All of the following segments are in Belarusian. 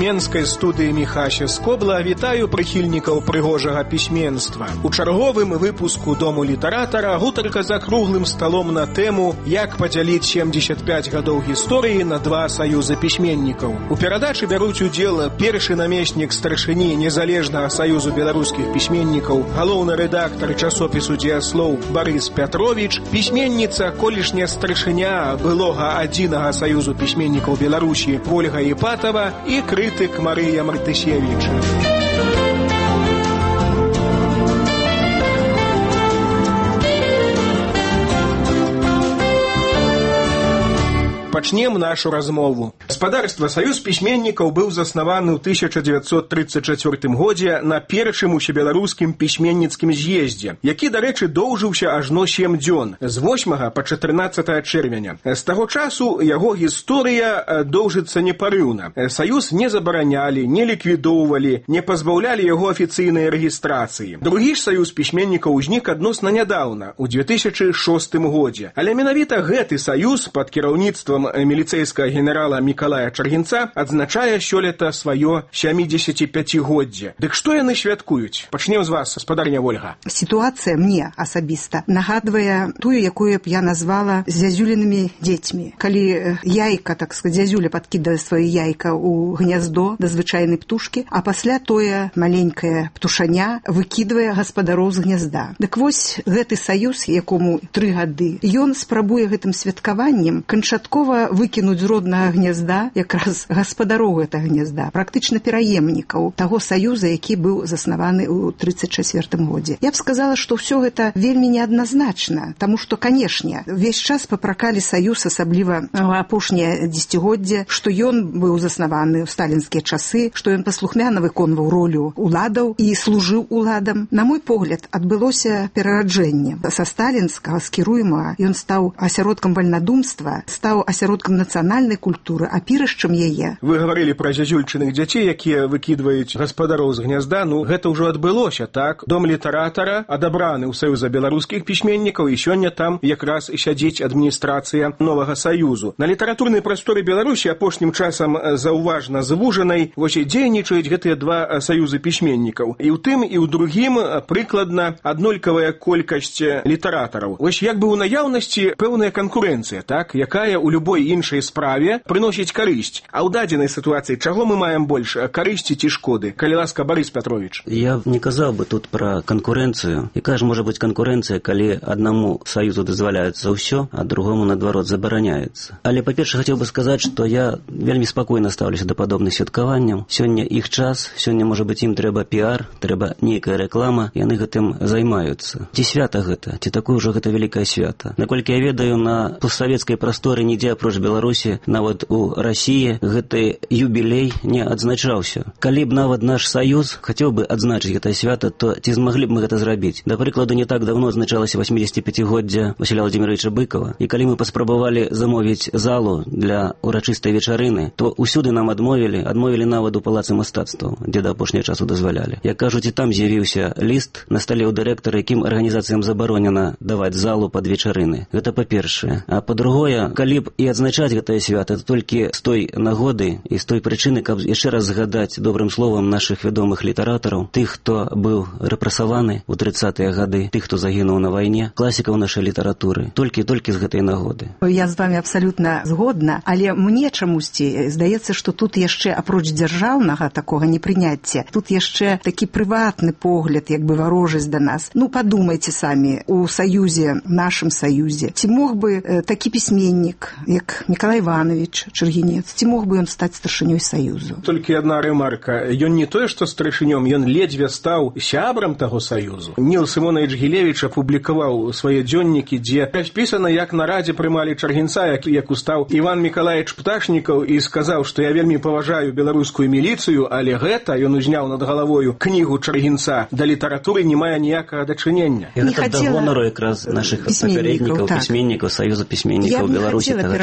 тюменскай студыі Міхася Скобла вітаю прыхільнікаў прыгожага пісьменства. У чарговым выпуску Дому літаратара гутарка за круглым сталом на тэму «Як падзяліць 75 гадоў гісторыі на два саюзы пісьменнікаў». У перадачы бяруць удзел першы намеснік старшыні Незалежнага саюзу беларускіх пісьменнікаў, галоўны рэдактар часопісу «Дзеяслоў» Барыс Пятровіч, пісьменніца, колішняя старшыня былога адзінага саюзу пісьменнікаў Беларусі Ольга Іпатова і крытык Марыя Мартысевіч. Пачнем нашу размову. Гаспадарства Саюз пісьменнікаў быў заснаваны ў 1934 годзе на першым усебеларускім пісьменніцкім з'ездзе, які, дарэчы, доўжыўся ажно 7 дзён, з 8 па 14 чэрвеня. З таго часу яго гісторыя доўжыцца непарыўна. Саюз не забаранялі, не ліквідоўвалі, не пазбаўлялі яго афіцыйнай рэгістрацыі. Другі ж саюз пісьменнікаў узнік адносна нядаўна, у 2006 годзе. Але менавіта гэты саюз пад кіраўніцтвам міліцэйскага генерала Мікалая Чаргінца адзначае сёлета сваё 75-годдзе. Дык што яны святкуюць? Пачнем з вас, гаспадарня Ольга. Сітуацыя мне асабіста нагадвае тую, якую б я назвала зязюлінымі дзецьмі. Калі яйка, так сказаць, зязюля падкідае сваё яйка ў гняздо да звычайнай птушкі, а пасля тое маленькае птушаня выкідвае гаспадароў з гнязда. Дык вось гэты саюз, якому 3 гады, ён спрабуе гэтым святкаваннем канчаткова выкінуць з роднага гнязда якраз гаспадароў гэтага гнязда, практычна пераемнікаў таго саюза, які быў заснаваны ў 1934 годзе. Я б сказала, што ўсё гэта вельмі неадназначна, таму што, канешне, увесь час папракалі саюз, асабліва апошняе дзесяцігоддзе, што ён быў заснаваны ў сталінскія часы, што ён паслухмяна выконваў ролю уладаў і служыў уладам. На мой погляд, адбылося перараджэнне. Са сталінскага, скіруемага, ён стаў асяродкам вальнадумства, стаў асяродкам нацыянальнай культуры, апірышчам яе. Вы гаварылі пра зязюльчыных дзяцей, якія выкідваюць гаспадароў з гнязда. Ну, гэта ўжо адбылося, так? Дом літаратара адабраны ў Саюза беларускіх пісьменнікаў, і сёння там якраз сядзіць адміністрацыя новага саюзу. На літаратурнай прасторы Беларусі апошнім часам заўважна звужанай вось і дзейнічаюць гэтыя два саюзы пісьменнікаў. І ў тым, і ў другім прыкладна аднолькавая колькасць літаратараў. Вось як бы ў наяўнасці пэўная канкурэнцыя, так? Якая ў любой іншай справе прыносіць карысць. А ў дадзенай сітуацыі чаго мы маем больш, карысці ці шкоды? Калі ласка, Барыс Пятровіч. Я не казаў бы тут пра канкурэнцыю. Якая ж можа быць канкурэнцыя, калі аднаму саюзу дазваляецца ўсё, а другому, наадварот, забараняецца. Але, па-першае, хацеў бы сказаць, што я вельмі спакойна стаўлюся да падобных святкаванняў. Сёння іх час, сёння, можа быць, ім трэба піар, трэба нейкая рэклама, яны гэтым займаюцца. Ці свята гэта, ці такое ўжо гэта вялікае свята. Наколькі я ведаю, на постсавецкай прасторы нідзе апроч Беларусі, нават у Расіі гэты юбілей не адзначаўся. Калі б нават наш саюз хацеў бы адзначыць гэтае свята, то ці змаглі б мы гэта зрабіць? Да прыкладу, не так давно адзначалася 85-годдзя Васіля Владзіміровича Быкова, і калі мы паспрабавалі замовіць залу для урачыстай вечарыны, то ўсюды нам адмовілі нават у палацы мастацтваў, дзе да апошняга часу дазвалялі. Як кажуць, і там з'явіўся ліст на стале ў дырэктара, якім арганізацыям забаронена даваць залу пад вечарыны. Гэта па-першае. А па-другое, калі б і адзначаць гэтае свята, это толькі з той нагоды і з той прычыны, каб яшчэ раз згадаць добрым словам нашых вядомых літаратараў, тых, хто быў рэпрэсаваны ў 30-е гады, тых, хто загінуў на вайне, класікаў нашай літаратуры. Толькі з гэтай нагоды. Я з вами абсалютна згодна, але мне чамусьці здаецца, што тут яшчэ апроч дзяржаўнага такога непрыняцця, тут яшчэ такі прыватны погляд, як бы варожасць да нас. Ну, падумайце самі, у саюзе, нашым саюзе, ці мог бы такі пісьменнік, як Мікалай Іванович Чаргінец, ці мог бы ён стаць старшынёй саюзу? Толькі адна рэмарка. Ён не тое, што старшынём, ён ледзьве стаў сябрам таго саюзу. Ніл Сымонович Гілевіч апублікаваў свае дзённікі, дзе распісана, як на радзе прымалі Чаргінца, як устаў Іван Мікалаевич Пташнікаў і сказаў, што я вельмі паважаю беларускую міліцыю, але гэта, ён узняў над галавою кнігу Чаргінца, да літаратуры не мае ніякага дачынення. І гэта да гонару якраз нашых папярэднікаў, пісьменнікаў, Саюза пісьменнікаў Беларусі тага часу.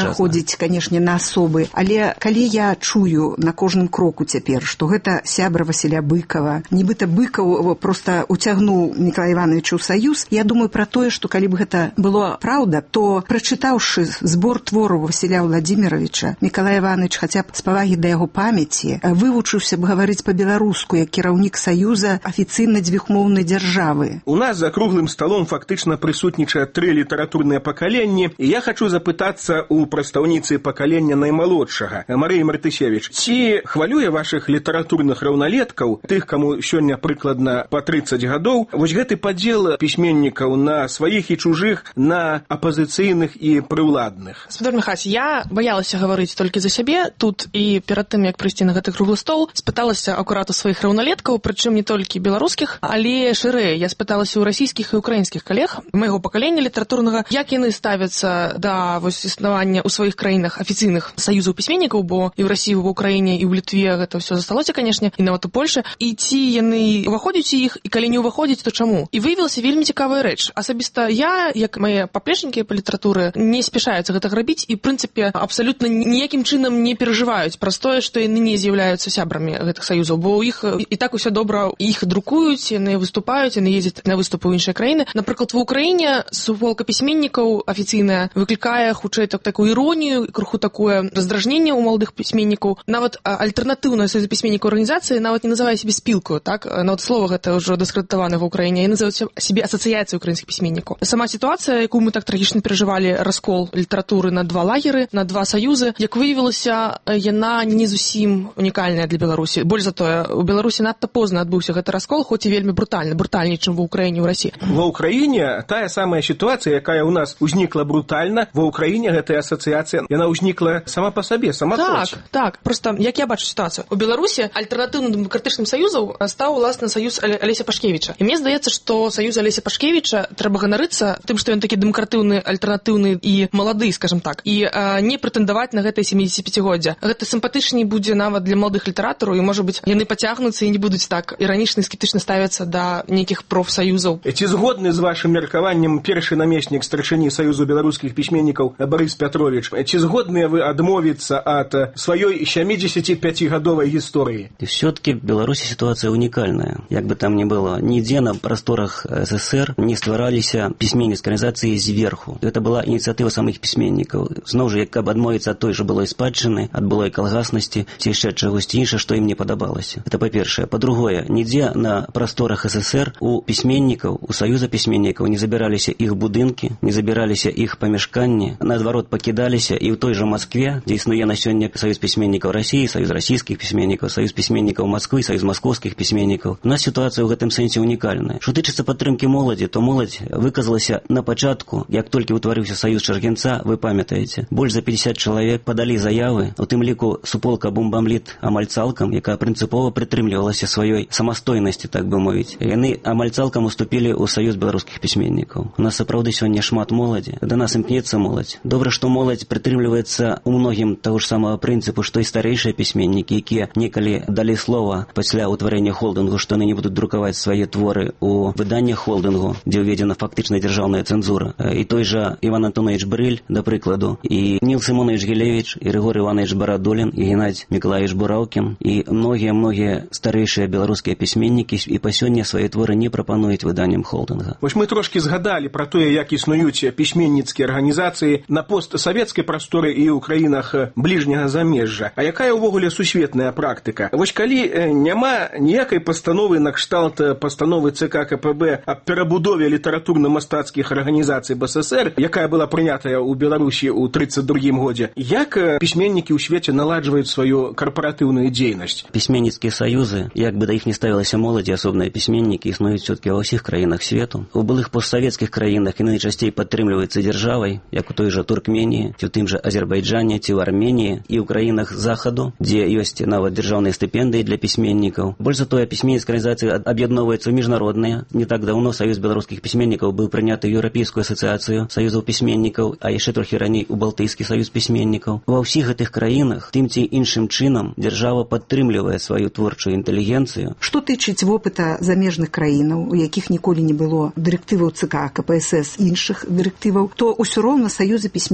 пераходзіць, канешне, на асобы, але калі я чую на кожным кроку цяпер, што гэта сябра Васіля Быкова, нібыта Быкаў проста уцягнуў Мікалая Івановича ў саюз, я думаю пра тое, што калі б гэта было праўда, то прачытаўшы збор твораў Васіля Владимировича, Мікалай Іванович хаця б з павагі да яго памяці вывучыўся б гаварыць па-беларуску як кіраўнік саюза афіцыйна дзвюхмоўнай дзяржавы. У нас за круглым сталом фактычна прысутнічае 3 літаратурныя пакаленні, і я хачу запытацца у прадстаўніцы пакалення наймалодшага, Марыі Мартысевіч, ці хвалюе вашых літаратурных раўналеткаў, тых, каму сёння прыкладна па 30 гадоў, вось гэты падзел пісьменнікаў на сваіх і чужых, на апазіцыйных і прыўладных? Спадар Міхась, я баялася гаварыць толькі за сябе тут, і перад тым, як прыйсці на гэты круглы стол, спыталася акурат у сваіх раўналеткаў, прычым не толькі беларускіх, але шырэй. Я спыталася ў расійскіх і украінскіх калег майго пакалення літаратурнага, як яны ставяцца да вось існавання ў сваіх краінах афіцыйных саюзаў пісьменнікаў, бо і ў Расіі, і ў Украіне, і ў Літве гэта ўсё засталося, канешне, і нават у Польшы, і ці яны ўваходзяць у іх, і калі не ўваходзяць, то чаму? І выявілася вельмі цікавая рэч. Асабіста я, як мае паплечнікі па літаратуры, не спяшаюцца гэтага рабіць і, в прынцыпе, абсалютна ніякім чынам не перажываюць праз тое, што яны не з'яўляюцца сябрамі гэтых саюзаў, бо ў іх і так усё добра, іх друкуюць, яны выступаюць, яны ездзяць на выступы ў іншыя краіны. Напрыклад, в Украіне суполка пісьменнікаў афіцыйная выклікае хутчэй такую іронію, крыху такое раздражненне ў маладых пісьменнікаў. Нават альтэрнатыўная саюз пісьменнікаў арганізацыі нават не называе сябе спілкаю, так? Нават слова гэта ўжо дыскрэдытавана в Украіне, яны называюць сябе асацыяцыяй украінскіх пісьменнікаў. Сама сітуацыя, якую мы так трагічна перажывалі, раскол літаратуры на 2 лагеры, на 2 саюзы, як выявілася, яна не зусім унікальная для Беларусі. Больш за тое, у Беларусі надта позна адбыўся гэты раскол, хоць і вельмі брутальней, чым ва Украіне, ў Расіі. Ва Украіне тая самая сітуацыя, якая ў нас узнікла брутальна, ва Украіне гэтая асацыяцыя, яна ўзнікла сама па сабе, саматочна. Так. Просто як я бачу сітуацыю. У Беларусі альтэрнатыўным дэмакратычным саюзам стаў, уласна, саюз Алеся Пашкевіча. І мне здаецца, што саюз Алеся Пашкевіча трэба ганарыцца тым, што ён такі дэмакратыўны, альтэрнатыўны і малады, скажам так, і не прэтэндаваць на гэтае 75-годдзя. Гэта сімпатычней будзе нават для маладых літаратараў, і, можа быць, яны пацягнуцца і не будуць так іранічна і скептычна ставяцца да нейкіх профсаюзаў. Ці згодны з вашым меркаваннем першы намеснік старшыні Саюзу беларускіх пісьменнікаў Барыс Пятрович? Ці згодныя вы адмовіцца ад сваёй 75-гадовай гісторыі? Все-таки в Беларуси ситуация уникальная. Як бы там ни было, нигде на просторах СССР не ствараліся пісьменніцкай арганізацыі зверху. Это была ініцыятыва самых пісьменнікаў. Зноў жа, каб адмовіцца ад той жа былой спадчыны, ад былой калгаснасці, ці яшчэ чагосьці іншае, што ім не падабалася. Это па-першае. Па-другое, нідзе на просторах СССР у пісьменнікаў, у Саюза пісьменнікаў не забіраліся іх будынкі, не забіраліся іх памяшканні, наадварот пакідаліся, і ў той жа Маскве, дзе існуе на сёння Саюз пісьменнікаў Расіі, Саюз расійскіх пісьменнікаў, Саюз пісьменнікаў Масквы, Саюз маскоўскіх пісьменнікаў. У нас сітуацыя ў гэтым сэнсе унікальная. Што тычыцца падтрымкі моладзі, то моладзь выказалася на пачатку, як толькі ўтварыўся Саюз Чаргенца, вы памятаеце. Больш за 50 чалавек падалі заявы, у тым ліку суполка Бумбамліт амаль цалкам, якая прынцыпова прытрымлівалася сваёй самастойнасці, так бы мовіць. Яны амаль цалкам уступілі ў Саюз беларускіх пісьменнікаў. У нас сапраўды сёння шмат моладзі. Да нас імкнецца моладзь. Добра, што моладзь прытрымліваецца у многім таго ж самага прынцыпу, што і старэйшыя пісьменнікі, якія некалі далі слова пасля ўтварэння холдынгу, што яны не будуць друкаваць свае творы ў выданнях холдынгу, дзе ўведзена фактычна дзяржаўная цэнзура. І той жа Іван Антонович Брыль, да прыкладу, і Ніл Сімонович Гілевіч, і Рыгор Іванович Барадулін, і Геннадзь Мікалаевич Бураўкін, і многія старэйшыя беларускія пісьменнікі і па сёння свае творы не прапануюць выданням холдынга. Вось мы трошкі згадалі пра тое, як існуюць пісьменніцкія арганізацыі на постсавецкай прасторы і ў краінах бліжняга замежжа. А якая ўвогуле сусветная практыка? Вось калі няма ніякай пастановы на кшталт пастановы ЦК КПБ аб перабудове літаратурна-мастацкіх арганізацый БССР, якая была прынятая ў Беларусі ў 32-м годзе, як пісьменнікі ў свеце наладжваюць сваю карпаратыўную дзейнасць? Пісьменніцкія саюзы, як бы да іх не ставілася моладзь, асобныя пісьменнікі існуюць все-таки ва ўсіх краінах свету. У былых постсавецкіх краінах яны найчасцей падтрымліваюцца дзяржавай, як у той жа Туркменіі, ці ў тым жа Азербайджане, ці ў Арменіі, і ў краінах захаду, дзе ёсць нават дзяржаўныя стыпендыі для пісьменнікаў. Больш за тое, пісьменніцкая арганізацыя аб'ядноўваецца ў міжнародныя. Не так даўно Саюз беларускіх пісьменнікаў быў прыняты ў Еўрапейскую асацыяцыю саюзаў пісьменнікаў, а яшчэ трохі раней у Балтыйскі саюз пісьменнікаў. Ва ўсіх гэтых краінах тым ці іншым чынам дзяржава падтрымлівае сваю творчую інтэлігенцыю. Што тычыць вопыта замежных краінаў, у якіх ніколі не было дырэктываў ЦК, КПСС, іншых дырэктываў, то ўсё роўна саюзы пісьменнікаў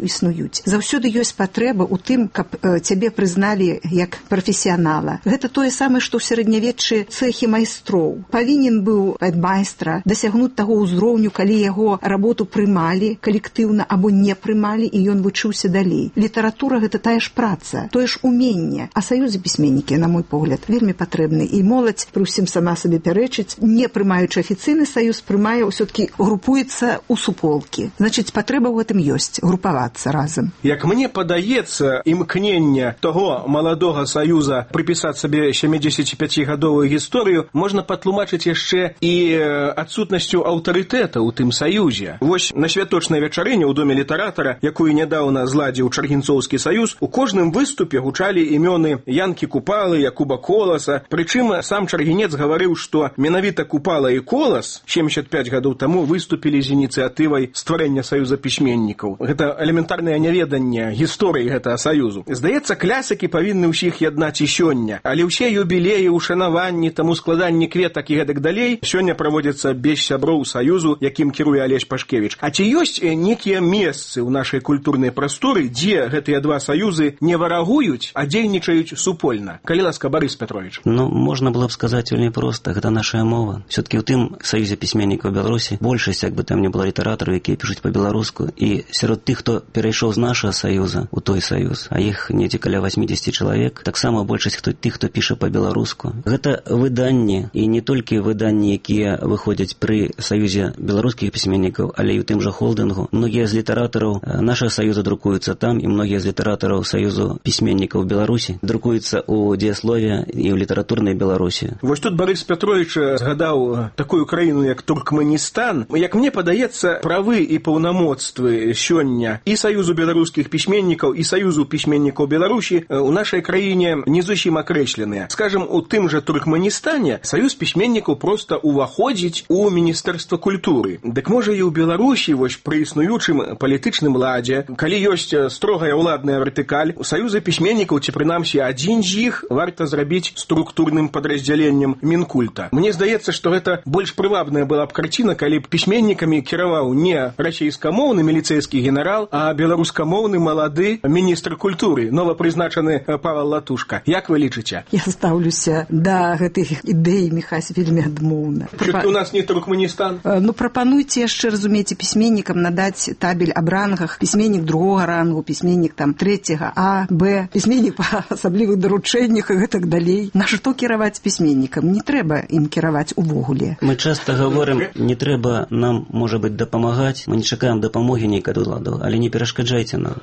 існуюць. Заўсёды ёсць патрэба ў тым, каб цябе прызналі як прафесіянала. Гэта тое самае, што ў сярэднявеччы цэхі майстроў. Павінен быў майстра дасягнуць таго ўзроўню, калі яго работу прымалі калектыўна або не прымалі, і ён вучыўся далей. Літаратура — гэта тая ж праца, тое ж уменне. А саюзы пісьменнікі, на мой погляд, вельмі патрэбны. І моладзь, пры ўсім сама сабе пярэчыць, не прымаючы афіцыйны саюз, прымае, ўсё-такі групуецца ў суполкі. Значыць, патрэба ў гэтым ёсць, групавацца разам. Як мне падаецца, імкнення таго маладога саюза прыпісаць сабе 75-гадовую гісторыю можна патлумачыць яшчэ і адсутнасцю аўтарытэта ў тым саюзе. Вось на святочнай вечарыне ў доме літаратара, якую нядаўна зладзіў Чаргінцоўскі саюз, у кожным выступе гучалі імёны Янкі Купалы, Якуба Коласа. Прычым сам Чаргінец гаварыў, што менавіта Купала і Колас 75 гадоў таму выступілі з ініцыятывай стварэння саюза пісьменнікаў. Гэта элементарнае няведанне гісторыі гэтага саюзу. Здаецца, клясыкі павінны ўсіх яднаць і сёння, але ўсе юбілеі, ушанаванні, таму складанні кветак і гэтак далей сёння праводзяцца без сяброў саюзу, якім кіруе Алесь Пашкевіч. А ці ёсць некія месцы ў нашай культурнай прасторы, дзе гэтыя два саюзы не варагуюць, а дзейнічаюць супольна? Калі ласка, Борис Петрович. Ну, можна было б сказаць вельмі проста, гэта наша мова. Все-таки ў тым саюзе пісьменнікаў Беларусі большасць, як бы там не было літаратараў, якія пішуць па-беларуску, і сярод тых, хто перайшоў з нашага саюза у той саюз, а іх недзе каля 80 чалавек, таксама большасць тых, хто піша па-беларуску. Гэта выданні, і не толькі выданні, якія выходзяць пры саюзе беларускіх пісьменнікаў, але і ў тым жа холдынгу. Многія з літаратараў нашага саюза друкуюцца там, і многія з літаратараў саюзу пісьменнікаў Беларусі друкуюцца ў дзеяслове і ў літаратурнай Беларусі. Вось тут Борис Петрович згадаў такую краіну, як Туркменістан. Як мне падаецца, правы і паўнамоцтвы сёння і саюзу беларускіх пісьменнікаў, і саюзу пісьменнікаў Беларусі у нашай краіне не зусім акрэсленыя. Скажем, у тым жа Туркменістане саюз пісьменнікаў проста уваходзіць у Міністэрства культуры. Дык можа і ў Беларусі вось пры існуючым палітычным ладзе, калі ёсць строгая ўладная вертыкаль, саюзы пісьменнікаў, ці прынамсі адзін з іх, варта зрабіць структурным падраздзяленнем Мінкульта. Мне здаецца, што гэта больш прывабная была б карціна, калі б пісьменнікамі кіраваў не расейскамоўны міліцэйскі генерал, а беларускамоўны малады міністр культуры, новапрызначаны Павел Латушка. Як вы лічыце? Я ставлюся да гэтых ідэй, Міхась, вельмі адмоўна. Чуткі у нас не Туркменістан? Ну, прапануйце яшчэ, разумееце, пісьменнікам надаць табель аб рангах, пісьменнік другога рангу, пісьменнік там трэцяга, А, Б, пісьменнік па асаблівых даручэннях і гэтак далей. На што кіраваць пісьменнікам? Не трэба ім кіраваць увогуле. Мы часта гаворым, не трэба нам, можа быць, дапамагаць, мы не чакаем дапамогі нейкай уладу, але не перашкаджайце нам.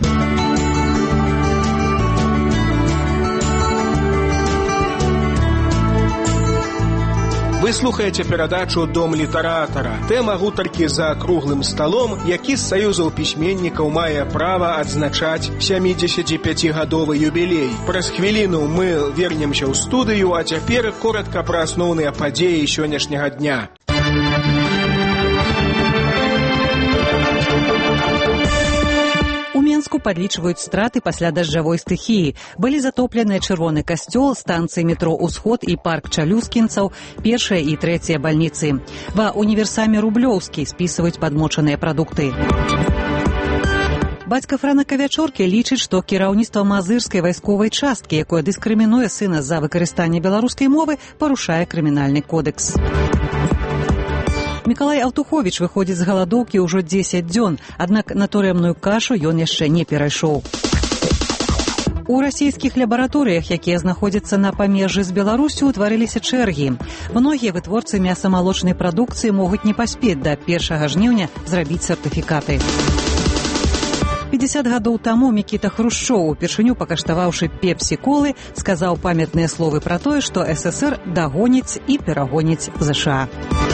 Вы слухаеце перадачу «Дом літаратара». Тэма гутаркі за круглым сталом, які з саюзаў пісьменнікаў мае права адзначаць 75-гадовы юбілей. Праз хвіліну мы вернемся ў студыю, а цяпер коратка пра асноўныя падзеі сённяшняга дня. У Менску падлічваюць страты пасля дажджавой стыхіі. Былі затопленыя чырвоны касцёл, станцыі метро «Усход» і парк Чалюскінцаў, першая і трэцяя бальніцы. Ва універсаме Рублёўскі спісваюць падмочаныя прадукты. Бацька Франака Вячоркі лічыць, што кіраўніцтва мазырскай вайсковай часткі, якое дыскрымінуе сына за выкарыстанне беларускай мовы, парушае крымінальны кодэкс. Мікалай Аўтуховіч выходзіць з галадоўкі ўжо 10 дзён, аднак на турэмную кашу ён яшчэ не перайшоў. У расійскіх лабараторыях, якія знаходзяцца на памежжы з Беларусю, утварыліся чэргі. Многія вытворцы мяса-малочнай прадукцыі могуць не паспець да 1 жніўня зрабіць сертыфікаты. 50 гадоў таму Мікіта Хрушчоў, упершыню пакаштаваўшы пепсі-колы, сказаў памятныя словы пра тое, што СССР дагоніць і перагоніць ЗША.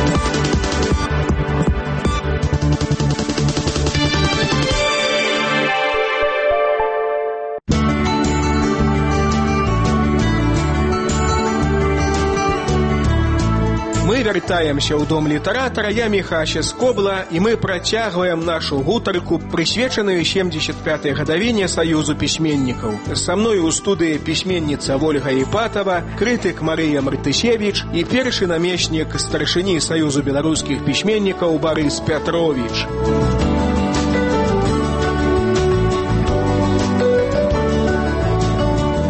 Мы вяртаемся ў дом літаратара, я Міхася Скобла, і мы працягваем нашу гутарку, прысвечаную 75-й гадавіне Саюзу пісьменнікаў. Са мной у студыі пісьменніца Вольга Іпатава, крытык Марыя Мартысевіч і першы намеснік старшыні Саюзу беларускіх пісьменнікаў Борис Петрович.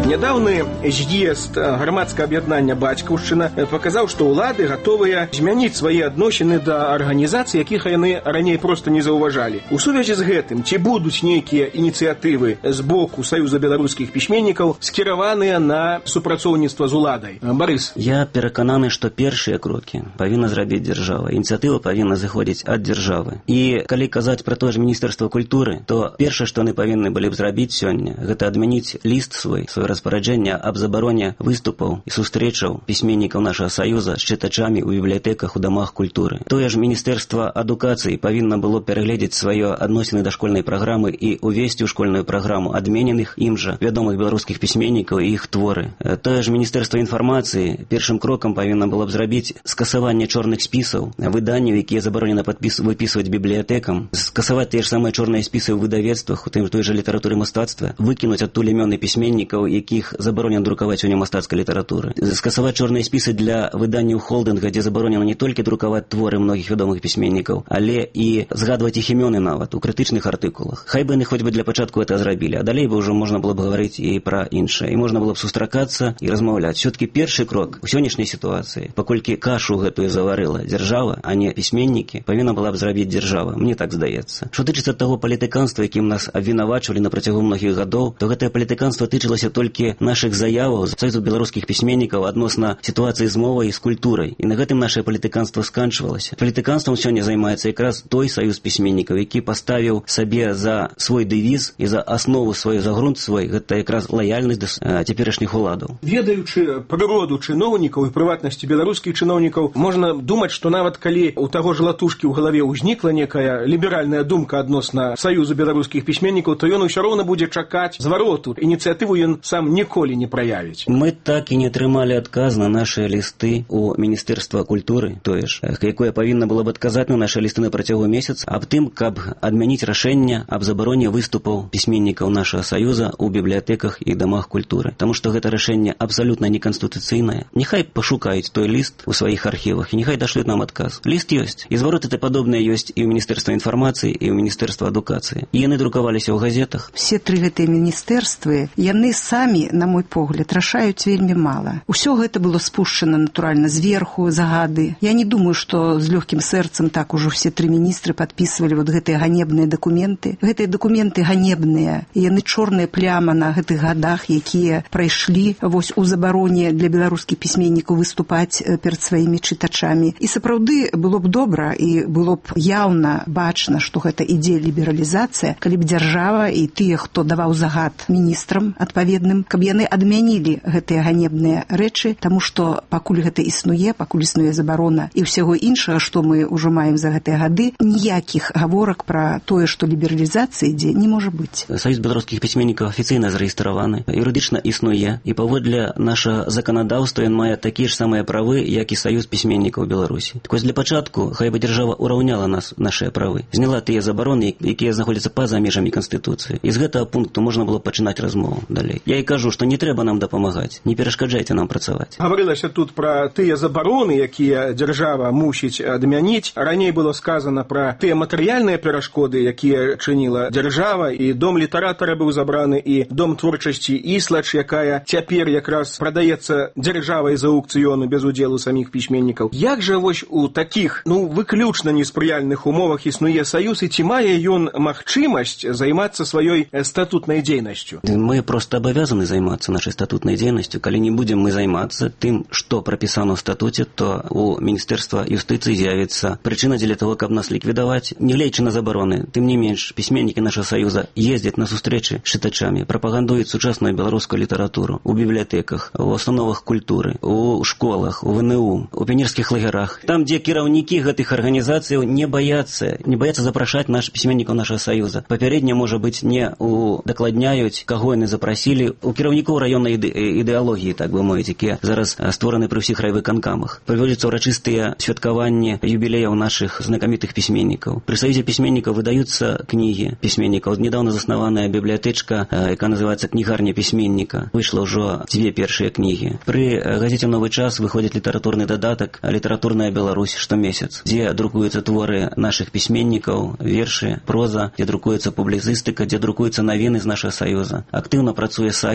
Нядаўны з'езд грамадскага аб'яднання «Бацькаўшчына» паказаў, што ўлады гатовыя змяніць свае адносіны да арганізацый, якіх яны раней проста не заўважалі. У сувязі з гэтым, ці будуць нейкія ініцыятывы з боку Саюза беларускіх пісьменнікаў скіраваныя на супрацоўніцтва з уладай? Барыс. Я перакананы, што першыя крокі павінна зрабіць дзяржава. Ініцыятыва павінна зыходзіць ад дзяржавы. І калі казаць пра тое ж Міністэрства культуры, то першае, што яны павінны былі б зрабіць сёння, гэта адмяніць ліст свае распараджэння аб забароне выступаў і сустрэчаў пісьменнікаў нашага Саюза з чытачамі ў бібліятэках, у дамах культуры. Тое ж Міністэрства адукацыі павінна было перагледзець свае адносіны да школьнай праграмы і увесці ў школьную праграму адмененых ім жа вядомых беларускіх пісьменнікаў і іх творы. Тое ж Міністэрства інфармацыі першым крокам павінна было б зрабіць скасаванне чорных спісаў, выданняў, якія забаронена выпісваць бібліятэкам, скасаваць тыя ж самыя чорныя спісы ў выдавецтвах, у той жа літаратуры мастацтва, выкінуць адтуль імёны пісьменнікаў, якіх забаронена друкаваць сёння мастацкай літаратуры, скасаваць чорныя спісы для выданняў холдынга, дзе забаронена не толькі друкаваць творы многіх вядомых пісьменнікаў, але і згадваць іх імёны нават у крытычных артыкулах. Хай бы яны хоць бы для пачатку это зрабілі, а далей бы ўжо можна было б гаварыць і пра іншае, і можна было б сустракацца і размаўляць. Все-таки першы крок у сённяшняй сітуацыі, паколькі кашу гэтую заварыла дзяржава, а не пісьменнікі, павінна была б зрабіць дзяржава, мне так здаецца. Што тычыцца таго палітыканства, якім нас абвінавачвалі на працягу многіх гадоў, то гэтае палітыканства тычылася толькі нашых заяваў з Саюзу беларускіх пісьменнікаў адносна сітуацыі з мовай і з культурай. І на гэтым наше палітыканство сканчвалася. Палітыканствам сёння займаецца якраз той Саюз пісьменнікаў, які паставіў сабе за свой дэвіз і за аснову сваю, за грунт свой, гэта якраз лаяльнасць да цяперашніх уладаў. Ведаючы прыроду чыноўнікаў і прыватнасці беларускіх чыноўнікаў, можна думаць, што нават калі у таго ж Латушкі ў галаве ўзнікла некая ліберальная думка адносна Саюзу беларускіх пісьменнікаў, то ён усё роўна будзе чакаць звароту. Ініцыятыву ён сам ніколі не праявіць. Мы так і не атрымалі адказ на нашыя лісты у Міністэрства культуры, тое ж, якое павінна было б адказаць на нашыя лісты на працягу месяца аб тым, каб адмяніць рашэнне аб забароне выступаў пісьменнікаў нашага Саюза ў бібліятэках і дамах культуры. Таму што гэта рашэнне абсалютна неканстытуцыйнае. Няхай пашукаюць той ліст у сваіх архівах і няхай дашлюць нам адказ. Ліст ёсць. І звароты падобныя ёсць і ў Міністэрства інфармацыі, і ў Міністэрства адукацыі. І яны друкаваліся ў газетах. Все тры гэтыя міністэрствы, яны самі, на мой погляд, рашаюць вельмі мала. Усё гэта было спушчана, натуральна, зверху, загады. Я не думаю, што з лёгкім сэрцам так ужо все тры міністры падпісвалі вот гэтыя ганебныя дакументы. Гэтыя дакументы ганебныя, і яны чорная пляма на гэтых гадах, якія прайшлі вось у забароне для беларускіх пісьменнікаў выступаць перад сваімі чытачамі. І сапраўды было б добра і было б яўна бачна, што гэта ідзе лібералізацыя, калі б дзяржава і тыя, хто даваў загад міністрам адпаведным, каб яны адмянілі гэтыя ганебныя рэчы, таму што пакуль гэта існуе, пакуль існуе забарона і ўсяго іншага, што мы ўжо маем за гэтыя гады, ніякіх гаворак пра тое, што лібералізацыя ідзе, не можа быць. Саюз беларускіх пісьменнікаў афіцыйна зарэестраваны, юрыдычна існуе, і паводле нашага заканадаўства ён мае такія ж самыя правы, як і Саюз пісьменнікаў Беларусі. Так вось для пачатку хай бы дзяржава ўраўняла нас нашыя правы, зняла тыя забароны, якія знаходзяцца па-за межамі Канстытуцыі. І з гэтага пункту можна было пачынаць размову далей. Я і кажу, што не трэба нам дапамагаць, не перашкаджайце нам працаваць. Гаварылася тут пра тыя забароны, якія дзяржава мусіць адмяніць. Раней было сказана пра тыя матэрыяльныя перашкоды, якія чыніла дзяржава, і дом літаратара быў забраны, і дом творчасці Іслач, якая цяпер якраз прадаецца дзяржавай за аукцыёну без удзелу саміх пісьменнікаў. Як жа вось у такіх, выключна неспрыяльных умовах існуе Саюз, і ці мае ён магчымасць займацца сваёй статутнай дзейнасцю? Мы просто абавязаны займацца нашай статутнай дзейнасцю. Калі не будзем мы займацца тым, што прапісана ў статуце, то у Міністэрства юстыцыі з'явіцца прычына дзеля того, каб нас ліквідаваць. Нягледзячы на забароны, тым не менш, пісьменнікі нашага Саюза ездзяць на сустрэчы з чытачамі, прапагандуюць сучасную беларускую літаратуру у бібліятэках, у установах культуры, у школах, у ВНУ, у піонерскіх лагерах. Там, дзе кіраўнікі гэтых арганізацыяў не баяцца запрашаць пісьменнікаў нашага Саюза. Папярэдне, можа быць, не дакладняюць, каго яны запрасілі, у кіраўнікоў раённай ідэалогіі, так бы мовіць, якія зараз створаны пры ўсіх райвыканкамах. Праводзяцца ўрачыстыя святкаванні юбілеяў нашых знакамітых пісьменнікаў. Пры Саюзе пісьменнікаў выдаюцца кнігі пісьменнікаў. Недавно заснаваная бібліятэчка, якая называецца «Кнігарня пісьменніка». Выйшла ўжо 2 першыя кнігі. Пры газеце «Новы час» выходзіць літаратурны дадатак «Літаратурная Беларусь» штомесяц, дзе друкуюцца творы нашых пісьменнікаў, вершы, проза, дзе друкуецца публіцыстыка, дзе друкуюцца навіны з нашага Саюза. Актыўна працуе сайт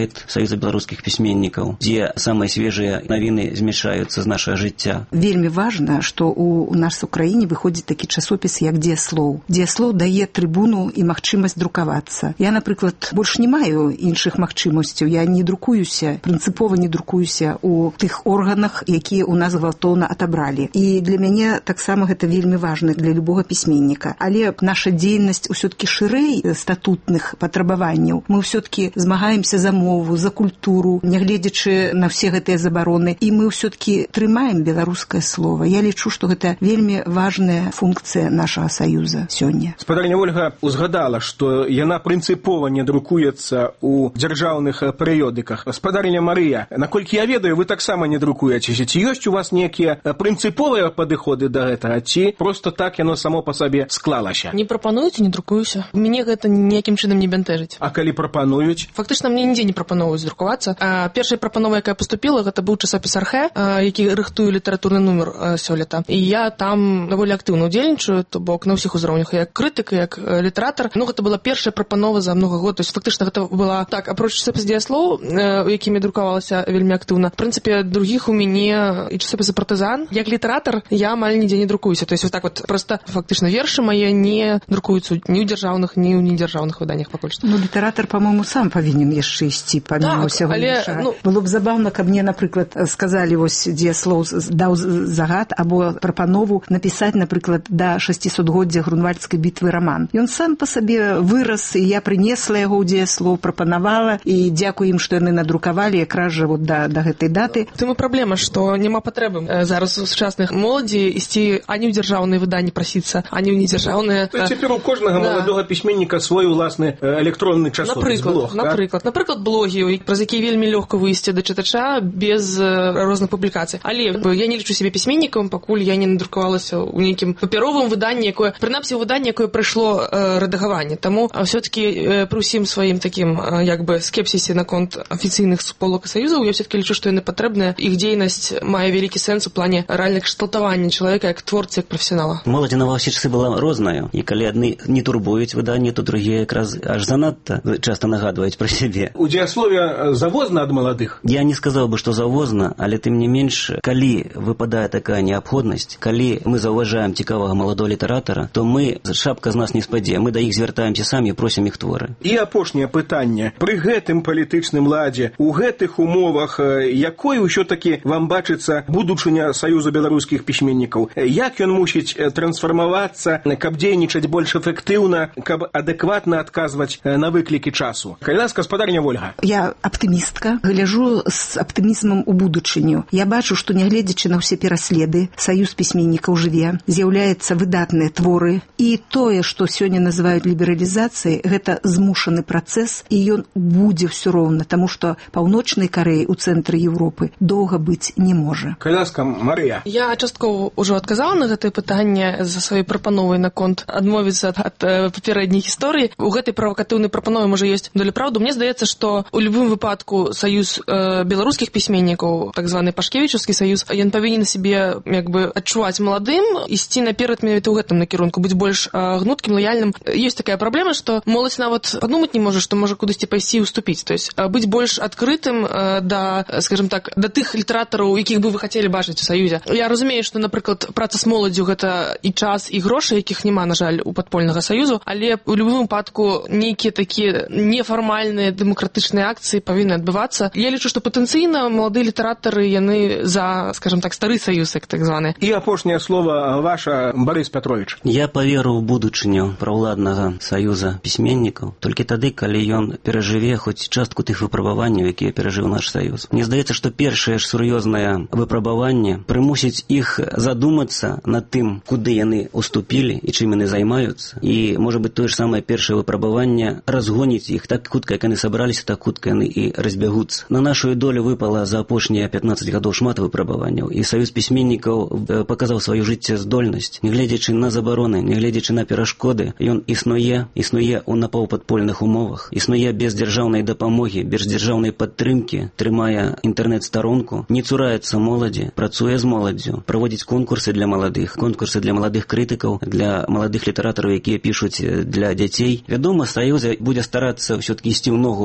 сайт Союза белорусских письменников, где самые свежие новины змяшаюцца з нашага жыцця. Вельмі важна, што у нас у краіне выходзіць такі часопіс, як «Дзеяслоў». «Дзеяслоў» дае трыбуну і магчымасць друкавацца. Я, напрыклад, больш не маю іншых магчымасцяў. Я не друкуюся, прынцыпова не друкуюся у тых органах, якія ў нас гвалтоўна атабралі. І для мяне таксама гэта вельмі важна для любога пісьменніка. Але наша дзейнасць усё-таки шырэй статутных патрабаванняў. Мы ўсё-таки змагаемся за мову, за культуру, нягледзячы на все гэтыя забароны. І мы ўсё-таки трымаем беларускае слово. Я лічу, што гэта вельмі важная функцыя нашага саюза сёння. Спадарня Ольга узгадала, што яна прынцыпова не друкуецца у дзяржаўных перыёдыках. Спадарня Марыя, наколькі я ведаю, вы таксама не друкуецеся. Ці ёсць у вас нейкія прынцыповыя падыходы да гэтага, ці просто так яно само па сабе склалася? Не прапануюць, не друкуюся. Мяне гэта ніякім чынам не бянтэжыць. А калі прапануюць? Фактычна мне нідзе не прапановваюць друкавацца. Першая прапанова, якая паступіла, гэта быў часопіс «Архэ», які рыхтуе літаратурны нумар сёлета. І я там даволі актыўна ўдзельнічаю, то бок на ўсіх узроўнях, як крытык, як літаратар. Ну, гэта была першая прапанова за много год. То есть фактычна гэта была так, апроч часопіс «Дзеяслоў», якімі друкавалася вельмі актыўна. В прынцыпе, другіх у мяне і часопісы «Партызан». Як літаратар я амаль нідзе не друкуюся. То есть вот так вот просто фактычна вершы мае не друкуюцца ні ў дзяржаўных, ні ў недзяржаўных выданнях пакуль што. Ну, літаратар, па-моему, сам павінен яшчэ ісці памімо ўсяго іншага. Ну, было б забаўна, каб мне, напрыклад, сказалі, вось Дзеяслоў даў загад або прапанову напісаць, напрыклад, да 600годдзя Грунвальдскай бітвы раман. Ён сам па сабе вырас, і я прынесла яго ў Дзеяслоў, прапанавала, і дзякую ім, што яны надрукавалі якраз жа вот да гэтай даты. Тым і праблема, што няма патрэбы зараз у сучасных моладзі ісці ані ў дзяржаўныя выданні прасіцца, ані ў недзяржаўныя. Цяпер у кожнага маладога пісьменніка свой уласны электронны часопіс, блог. Напрыклад, блогі, праз які вельмі лёгка выйсці да чытача без розных публікацый. Але я не лічу сябе пісьменнікам, пакуль я не надрукавалася ў нейкім папяровым выданні, якое, прынамсі, выданне, якое прайшло рэдагаванне. Таму все-таки пры ўсім сваім такім як бы скепсісе наконт афіцыйных сполок і саюзаў, я все-таки лічу, што яны патрэбныя. Іх дзейнасць мае вялікі сэнс у плане рэальна кшталтавання чалавека як творцы, як прафесіянала. Моладзь на ўсе часы была розная, і калі адны не турбуюць выданні, то другія якраз аж занадта часта нагадваюць пра сябе. У дзеяслове завозна ад маладых? Я не сказаў бы, што завозна, але тым не менш, калі выпадае такая неабходнасць, калі мы заўважаем цікавага маладого літаратара, то мы, шапка з нас не спадзе, мы да іх звяртаемся самі і просім іх творы. І апошняе пытанне. Пры гэтым палітычным ладзе, у гэтых умовах, якой ўсё-такі вам бачыцца будучыня Саюза беларускіх пісьменнікаў? Як ён мусіць трансфармавацца, каб дзейнічаць больш эфектыўна, каб адэкватна адказваць на выклікі часу? Калі ласка, спадарня Ольга. Я аптымістка, гляжу з аптымізмам у будучыню. Я бачу, што нягледзячы на ўсе пераследы, Саюз пісьменнікаў жыве, з'яўляецца выдатныя творы, і тое, што сёння называюць лібералізацыяй, гэта змушаны працэс, і ён будзе ўсё роўна, таму што Паўночнай Карэі ў цэнтры Еўропы доўга быць не можа. Калі ласка, Марыя. Я часткова ўжо адказала на гэтае пытанне за сваёй прапановай наконт адмовіцца ад папярэдняй гісторыі. У гэтай правакатыўнай прапанове можа ёсць доля праўды. Мне здаецца, што у любым выпадку Саюз беларускіх пісьменнікаў, так званы Пашкевічаўскі саюз, ён павінен сябе як бы адчуваць маладым, ісці наперад менавіта ў гэтым накірунку, быць больш гнуткім, лаяльным. Ёсць такая праблема, што моладзь нават падумаць не можа, што можа кудысьці пайсці і уступіць. То есть быць больш адкрытым да, скажем так, да тых літаратараў, якіх бы вы хацелі бачыць у саюзе. Я разумею, што, напрыклад, праца з моладдзю гэта і час, і грошы, якіх няма, на жаль, у падпольнага саюзу, але у любым выпадку нейкія такія нефармальныя дэмакратычныя акцыі павінны адбывацца. Я лічу, што патэнцыйна маладыя літаратары, яны за, скажем так, стары саюз, як так званы. І апошняе слова ваша, Барыс Пятровіч. Я паверу ў будучыню праўладнага саюза пісьменнікаў толькі тады, калі ён перажыве хоць частку тых выпрабаванняў, якія перажыў наш саюз. Мне здаецца, што першае ж сур'ёзнае выпрабаванне прымусіць іх задумацца над тым, куды яны уступілі і чым яны займаюцца. І, можа быць, тое ж самае першае выпрабаванне разгоніць іх так хутка, як яны сабраліся, так хутка яны і разбягуцца. На нашу долю выпала за апошнія 15 гадоў шмат выпрабаванняў, і саюз пісьменнікаў паказаў сваю жыццяздольнасць. Нягледзячы на забароны, нягледзячы на перашкоды, ён існуе ў напаўпадпольных умовах, існуе без дзяржаўнай дапамогі, без дзяржаўнай падтрымкі, трымае інтэрнэт-старонку, не цураецца моладзі, працуе з моладдзю, праводзіць конкурсы для маладых крытыкаў, для маладых літаратараў, якія пішуць для дзяцей. Вядома, саюз будзе старацца ўсё-такі ісці ў ногу з часам,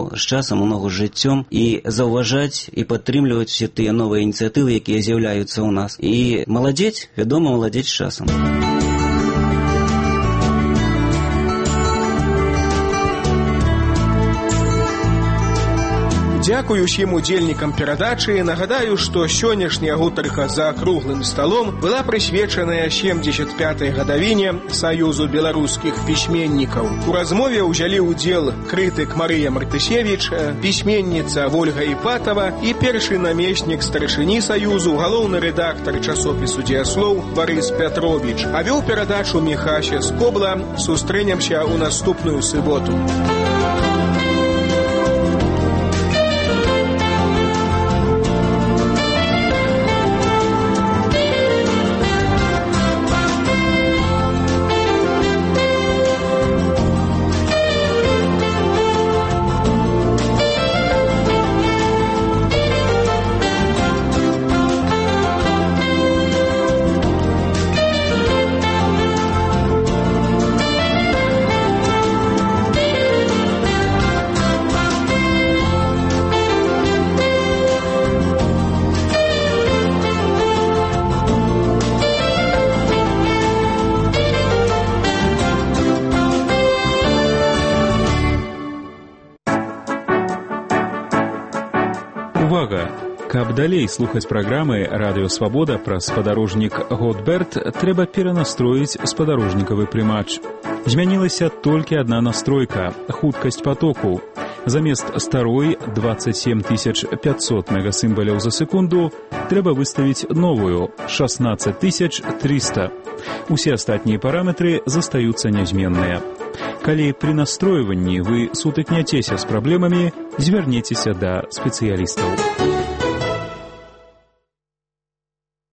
часам, у ногу з жыццём і заўважаць і падтрымліваць все тыя новыя ініцыятывы, якія з'яўляюцца ў нас. І маладзець, вядома, маладзець з часам. Дзякую ўсім удзельнікам перадачы. Нагадаю, што сённяшняя гутарка за круглым сталом была прысвечаная 75-й гадавіне Саюзу беларускіх пісьменнікаў. У размове ўзялі ўдзел крытык Марыя Мартысевіч, пісьменніца Вольга Іпатава і першы намеснік старшыні Саюзу, галоўны рэдактар часопісу «Дзеяслоў» Барыс Пятровіч. А вёў перадачу Міхася Скобла. Сустрэнемся ў наступную суботу. Увага! Каб далей слухаць праграмы «Радыё Свабода» пра спадарожнік «Готберт», трэба перанастроіць спадарожнікавы прымач. Змянілася толькі адна настройка – хуткасць потоку. Замест старой 27 500 мегасімбаляў за секунду трэба выставіць новую – 16 300. Усе астатнія параметры застаюцца нязменныя. Калі пры настройванні вы сутыкняцеся з праблемамі, звярніцеся да спецыялістаў.